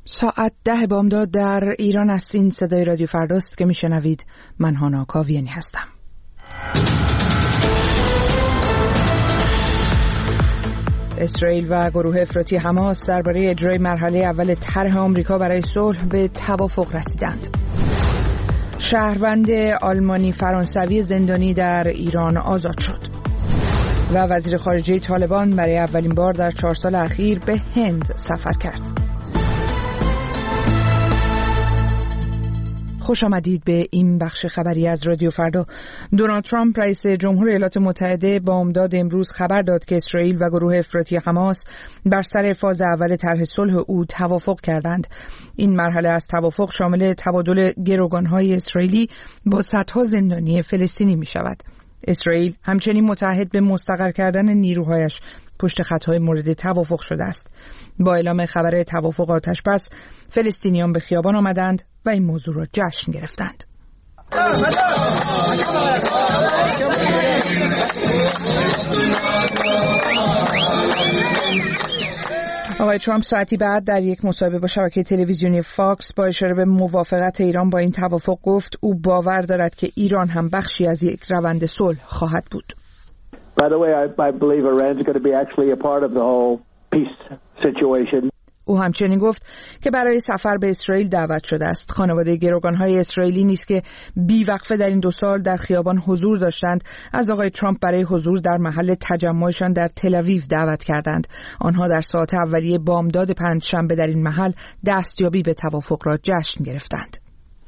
ساعت 10 بامداد در ایران است. این صدای رادیو فرداست که میشنوید. من هانا کاویانی هستم. اسرائیل و گروه افراطی حماس درباره اجرای مرحله اول طرح آمریکا برای صلح به توافق رسیدند. شهروند آلمانی فرانسوی زندانی در ایران آزاد شد و وزیر خارجه طالبان برای اولین بار در 4 سال اخیر به هند سفر کرد. خوش آمدید به این بخش خبری از رادیو فردا. دونالد ترامپ رئیس جمهور ایالات متحده بامداد امروز خبر داد که اسرائیل و گروه افراطی حماس بر سر فاز اول طرح صلح او توافق کردند. این مرحله از توافق شامل تبادل گروگان‌های اسرائیلی با صدها زندانی فلسطینی می شود. اسرائیل همچنین متعهد به مستقر کردن نیروهایش پشت خطهای مورد توافق شده است. با اعلام خبر توافق آتشبس، فلسطینیان به خیابان آمدند و این موضوع را جشن گرفتند. آقای ترامپ ساعتی بعد در یک مصاحبه با شبکه تلویزیونی فاکس با اشاره به موافقت ایران با این توافق گفت او باور دارد که ایران هم بخشی از یک روند صلح خواهد بود. By the way, I believe Iran's going to be actually a part of the whole peace situation. او همچنین گفت که برای سفر به اسرائیل دعوت شده است. خانواده گروگان‌های اسرائیلی نیز که بیوقفه در این 2 سال در خیابان حضور داشتند، از آقای ترامپ برای حضور در محل تجمعشان در تل‌آویو دعوت کردند. آنها در ساعات اولیه بامداد پنجشنبه در این محل دستیابی به توافق را جشن گرفتند.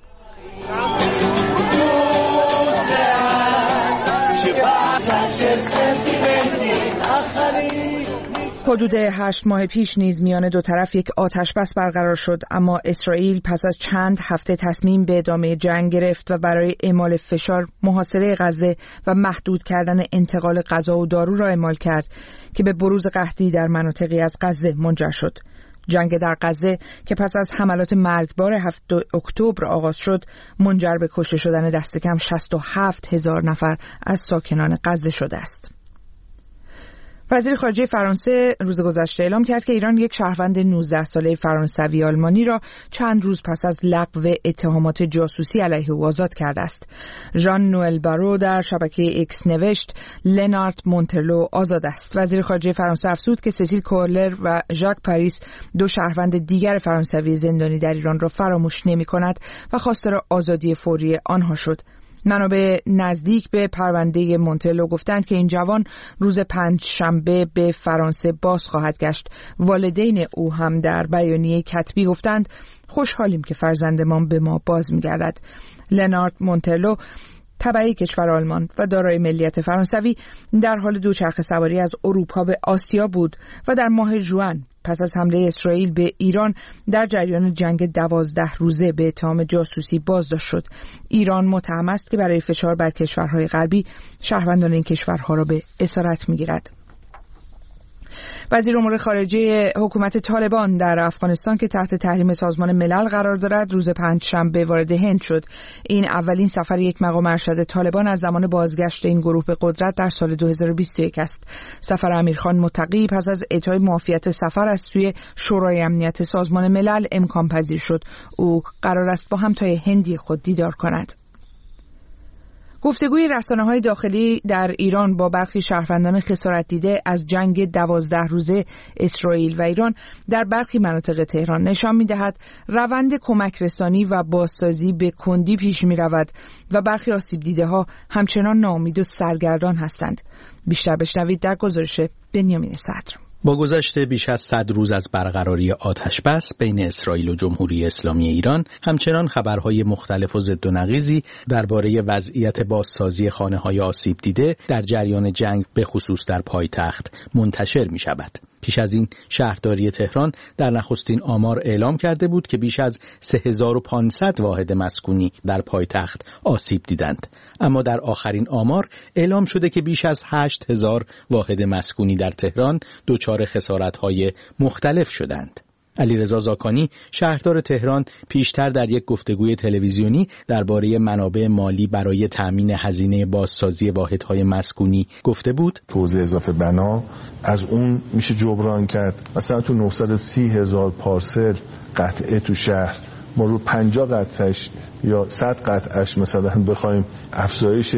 حدود 8 ماه پیش نیز میان دو طرف یک آتشبس برقرار شد، اما اسرائیل پس از چند هفته تصمیم به ادامه جنگ گرفت و برای اعمال فشار محاصره غزه و محدود کردن انتقال غذا و دارو را اعمال کرد که به بروز قحطی در مناطقی از غزه منجر شد. جنگ در غزه که پس از حملات مرگبار 7 اکتبر آغاز شد، منجر به کشته شدن دست کم 67,000 نفر از ساکنان غزه شده است. وزیر خارجه فرانسه روز گذشته اعلام کرد که ایران یک شهروند 19 ساله فرانسوی آلمانی را چند روز پس از لغو اتهامات جاسوسی علیه او آزاد کرده است. ژان نوئل بارو در شبکه اکس نوشت لنارد مونترلو آزاد است. وزیر خارجه فرانسه افزود که سسیل کولر و ژاک پاریس 2 شهروند دیگر فرانسوی زندانی در ایران را فراموش نمی‌کند و خواستار آزادی فوری آنها شد. منابع نزدیک به پرونده مونترلو گفتند که این جوان روز پنجشنبه به فرانسه باز خواهد گشت. والدین او هم در بیانیه کتبی گفتند خوشحالیم که فرزندمان به ما باز می‌گردد. لنارد مونترلو تبعی کشور آلمان و دارای ملیت فرانسوی در حال دوچرخه سواری از اروپا به آسیا بود و در ماه ژوئن پس از حمله اسرائیل به ایران در جریان جنگ 12 روزه به اتهام جاسوسی بازداشت شد. ایران متهم است که برای فشار بر کشورهای غربی شهروندان این کشورها را به اسارت می‌گیرد. وزیر امور خارجه حکومت طالبان در افغانستان که تحت تحریم سازمان ملل قرار دارد روز پنجشنبه وارد هند شد. این اولین سفر یک مقام ارشد طالبان از زمان بازگشت این گروه به قدرت در سال 2021 است. سفر امیرخان متقی پس از اعطای معافیت سفر از سوی شورای امنیت سازمان ملل امکان پذیر شد. او قرار است با همتای هندی خود دیدار کند. گفتگوی رسانه‌های داخلی در ایران با برخی شهروندان خسارت دیده از جنگ 12 روزه اسرائیل و ایران در برخی مناطق تهران نشان می‌دهد روند کمک رسانی و بازسازی به کندی پیش می‌رود و برخی آسیب دیده‌ها همچنان ناامید و سرگردان هستند. بیشتر بشنوید در گزارش بنیامین صدر. با گذشت بیش از 100 روز از برقراری آتشبس بین اسرائیل و جمهوری اسلامی ایران، همچنان خبرهای مختلف و ضد و نقیضی درباره وضعیت بازسازی خانه‌های آسیب دیده در جریان جنگ به خصوص در پایتخت منتشر می‌شود. پیش از این شهرداری تهران در نخستین آمار اعلام کرده بود که بیش از 3500 واحد مسکونی در پایتخت آسیب دیدند. اما در آخرین آمار اعلام شده که بیش از 8000 واحد مسکونی در تهران دچار خسارت‌های مختلف شدند. علیرضا زاکانی شهردار تهران پیشتر در یک گفتگوی تلویزیونی درباره منابع مالی برای تأمین هزینه بازسازی واحدهای مسکونی گفته بود توزیع اضافه بنا از اون میشه جبران کرد. مثلا تو 930,000 پارسل قطعه تو شهر ما رو 50 قطعش یا 100 قطعش مثلا بخوایم افزایش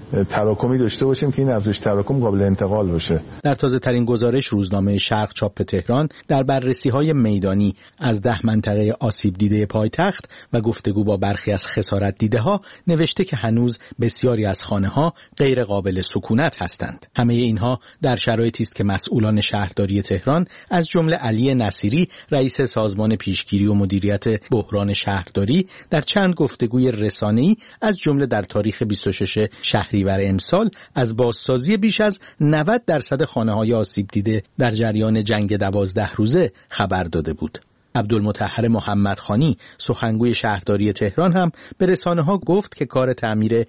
تراکمی داشته باشیم که این افزایش تراکم قابل انتقال باشه. در تازه ترین گزارش روزنامه شرق چاپ تهران در بررسی‌های میدانی از 10 منطقه آسیب دیده پایتخت و گفتگو با برخی از خسارت دیده‌ها نوشته که هنوز بسیاری از خانه‌ها غیر قابل سکونت هستند. همه اینها در شرایطی است که مسئولان شهرداری تهران از جمله علی نصیری رئیس سازمان پیشگیری و مدیریت بحران شهرداری در چند گفتگوی رسانه‌ای از جمله در تاریخ 26 شهریور امسال از بازسازی بیش از 90% خانه‌های آسیب دیده در جریان جنگ 12 روزه خبر داده بود. عبدالمطهر محمدخانی سخنگوی شهرداری تهران هم به رسانه‌ها گفت که کار تعمیر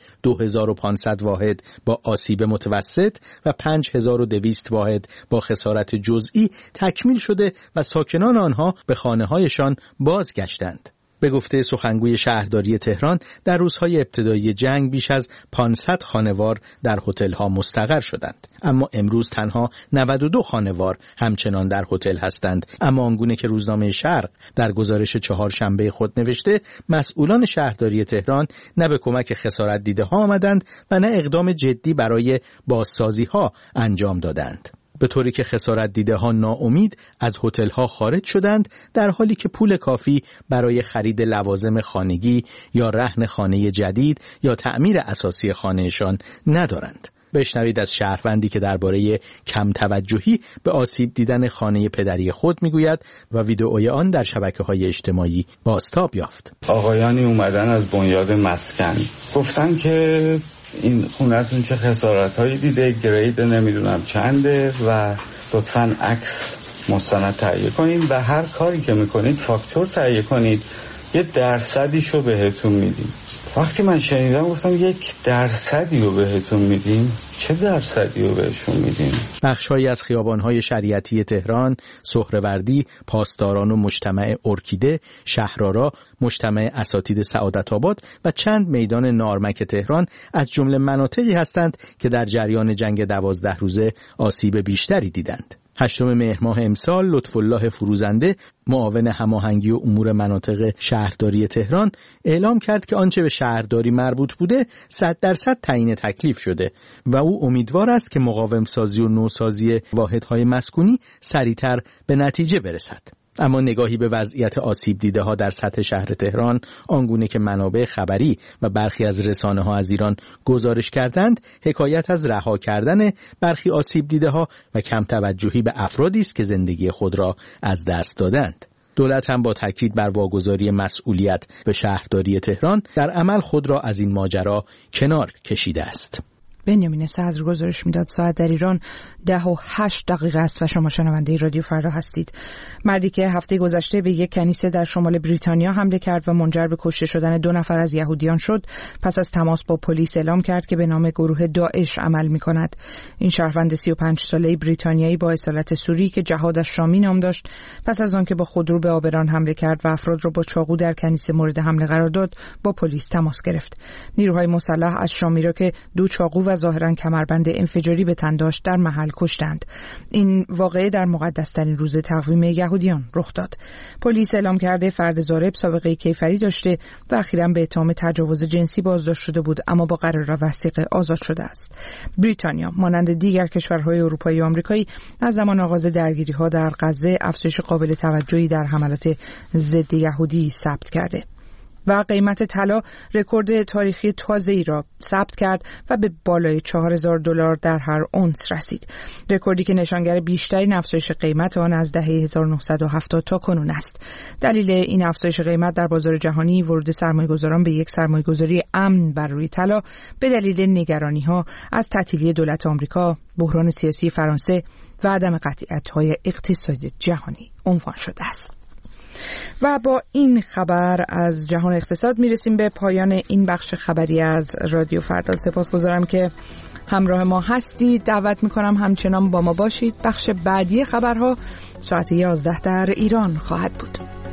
2500 واحد با آسیب متوسط و 5200 واحد با خسارت جزئی تکمیل شده و ساکنان آنها به خانه‌هایشان بازگشتند. به گفته سخنگوی شهرداری تهران در روزهای ابتدایی جنگ بیش از 500 خانوار در هتل‌ها مستقر شدند، اما امروز تنها 92 خانوار همچنان در هتل هستند. اما آنگونه که روزنامه شرق در گزارش چهارشنبه خود نوشته، مسئولان شهرداری تهران نه به کمک خسارت دیده‌ها آمدند و نه اقدام جدی برای بازسازی‌ها انجام دادند، به طوری که خسارت دیده‌ها ناامید از هتل‌ها خارج شدند، در حالی که پول کافی برای خرید لوازم خانگی یا رهن خانه جدید یا تعمیر اساسی خانهشان ندارند. بشنوید از شهروندی که درباره کم توجهی به آسیب دیدن خانه پدری خود میگوید و ویدئوی آن در شبکه‌های اجتماعی بازتاب یافت. آقایانی اومدن از بنیاد مسکن گفتن که این خونه‌تون چه خسارت‌هایی دیده، گرید نمیدونم چنده و لطفاً عکس مستند تهیه کنید و هر کاری که میکنید فاکتور تهیه کنید، 1% بهتون میدیم. وقتی من شنیدم گفتم 1% رو بهتون میدیم؟ چه درصدی رو بهشون میدیم؟ بخش‌هایی از خیابان‌های شریعتی تهران، سهروردی، پاسداران و مجتمع ارکیده، شهرآرا، مجتمع اساتید سعادت‌آباد و چند میدان نارمک تهران از جمله مناطقی هستند که در جریان جنگ 12 روزه آسیب بیشتری دیدند. 8 مهر ماه امسال لطف‌الله فروزنده معاون هماهنگی و امور مناطق شهرداری تهران اعلام کرد که آنچه به شهرداری مربوط بوده 100% تعیین تکلیف شده و او امیدوار است که مقاوم‌سازی و نوسازی واحدهای مسکونی سریعتر به نتیجه برسد. اما نگاهی به وضعیت آسیب دیده ها در سطح شهر تهران، آنگونه که منابع خبری و برخی از رسانه ها از ایران گزارش کردند، حکایت از رها کردن برخی آسیب دیده ها و کم توجهی به افرادی است که زندگی خود را از دست دادند. دولت هم با تاکید بر واگذاری مسئولیت به شهرداری تهران در عمل خود را از این ماجرا کنار کشیده است. بنیامین صدر گزارش میداد. ساعت در ایران 10:08 است و شما شنونده رادیو فردا هستید. مردی که هفته گذشته به یک کنیسه در شمال بریتانیا حمله کرد و منجر به کشته شدن 2 نفر از یهودیان شد، پس از تماس با پلیس اعلام کرد که به نام گروه داعش عمل می‌کند. این شهروند 35 ساله‌ای بریتانیایی با اصالت سوری که جهاد الشامی نام داشت، پس از آنکه با خودرو به آبران حمله کرد و افراد را با چاقو در کنیسه مورد حمله قرار داد، با پلیس تماس گرفت. نیروهای مسلح از شامی را که 2 چاقو و ظاهراً کمربند انفجاری به تن داشت در محل کشتند. این واقعه در مقدس‌ترین روز تقویم یهودیان رخ داد. پلیس اعلام کرده فرد ضارب سابقه کیفری داشته و اخیراً به اتهام تجاوز جنسی بازداشت شده بود، اما با قرار وثیقه آزاد شده است. بریتانیا مانند دیگر کشورهای اروپایی و آمریکایی از زمان آغاز درگیری‌ها در غزه افزایش قابل توجهی در حملات ضد یهودی ثبت کرده و قیمت طلا رکورد تاریخی تازه‌ای را ثبت کرد و به بالای $4000 در هر اونس رسید. رکوردی که نشانگر بیشترین افزایش قیمت آن از دهه 1970 تا کنون است. دلیل این افزایش قیمت در بازار جهانی ورود سرمایه‌گذاران به یک سرمایه‌گذاری امن بر روی طلا به دلیل نگرانی‌ها از تعطیلی دولت آمریکا، بحران سیاسی فرانسه و عدم قطعیت‌های اقتصادی جهانی عنوان شده است. و با این خبر از جهان اقتصاد میرسیم به پایان این بخش خبری از رادیو فردا. سپاسگزارم که همراه ما هستید. دعوت میکنم همچنان با ما باشید. بخش بعدی خبرها ساعت 11 در ایران خواهد بود.